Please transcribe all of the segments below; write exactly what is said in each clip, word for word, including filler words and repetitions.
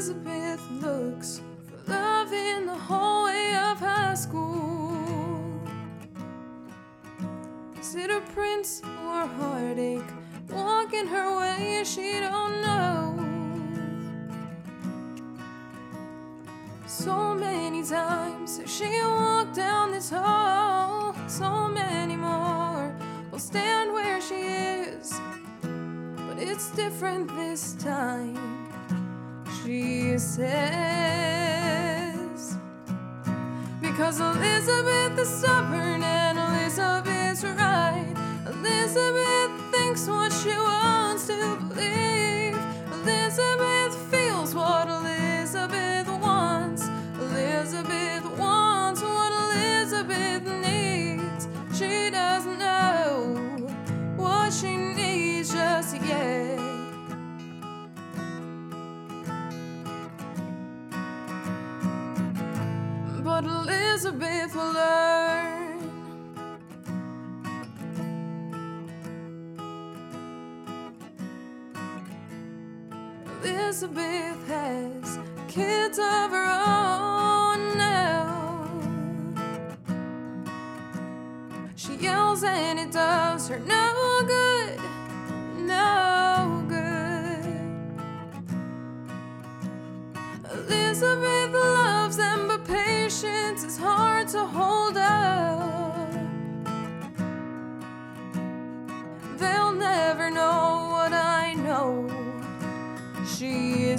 Elizabeth looks for love in the hallway of high school. Is it a prince or a heartache walking her way? She don't know. So many times has she walked down this hall, so many more will stand where she is, but it's different this time. She says, because Elizabeth is stubborn and Elizabeth's right. Elizabeth thinks what she wants to believe. Elizabeth feels what Elizabeth wants. Elizabeth wants what Elizabeth needs. She doesn't know what she needs just yet. But Elizabeth will learn. Elizabeth has kids of her own now. She yells and it does her no good, no good. Elizabeth loves them, but patience is hard to hold up. They'll never know what I know, she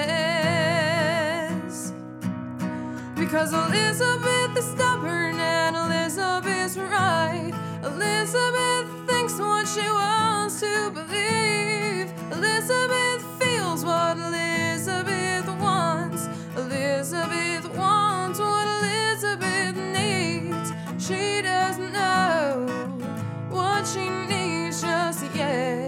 says, because Elizabeth is stubborn and Elizabeth's right. Elizabeth thinks what she wants to believe. Elizabeth feels what Elizabeth wants. Elizabeth wants what Elizabeth needs. She doesn't know what she needs just yet.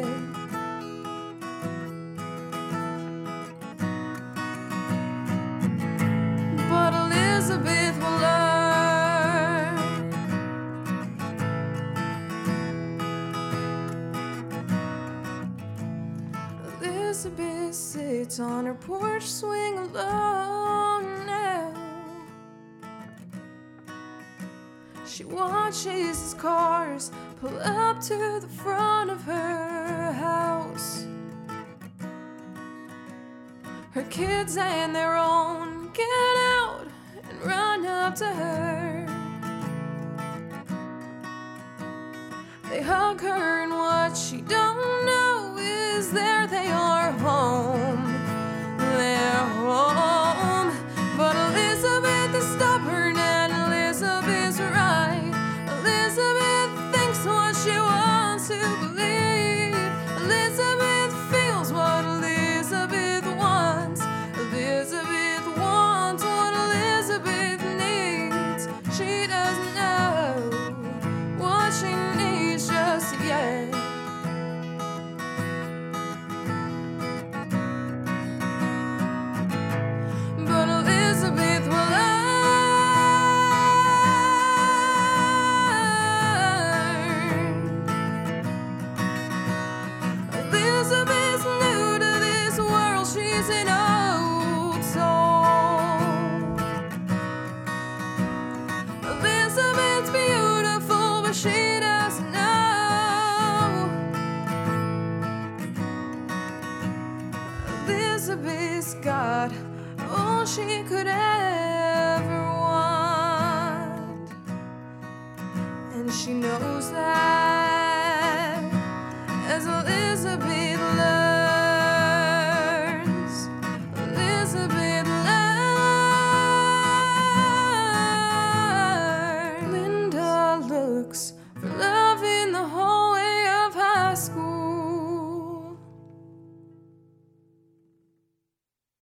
But Elizabeth will learn. Elizabeth sits on her porch swing alone now. She watches as cars pull up to the front of her house. Her kids and their own get out and run up to her. They hug her, and what she don't know is there they are home. They're home. But Elizabeth is stubborn and Elizabeth's right. Elizabeth thinks what she wants to believe. Elizabeth feels what Elizabeth wants. Elizabeth wants what Elizabeth needs. She doesn't know what she needs just yet. But Elizabeth will learn. Elizabeth's new to this world. She's an old soul. Elizabeth's beautiful, but she doesn't know. Elizabeth's got all she could ever want, and she knows that.